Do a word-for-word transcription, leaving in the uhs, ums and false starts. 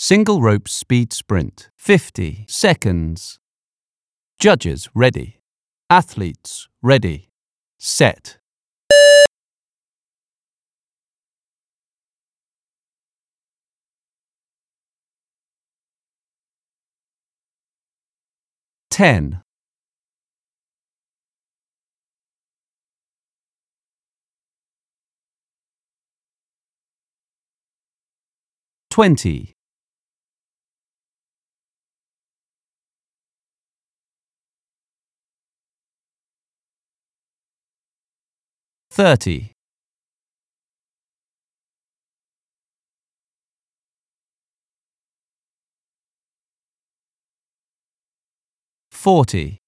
Single rope speed sprint, fifty seconds. Judges ready. Athletes ready. Set. ten. twenty. thirty. forty.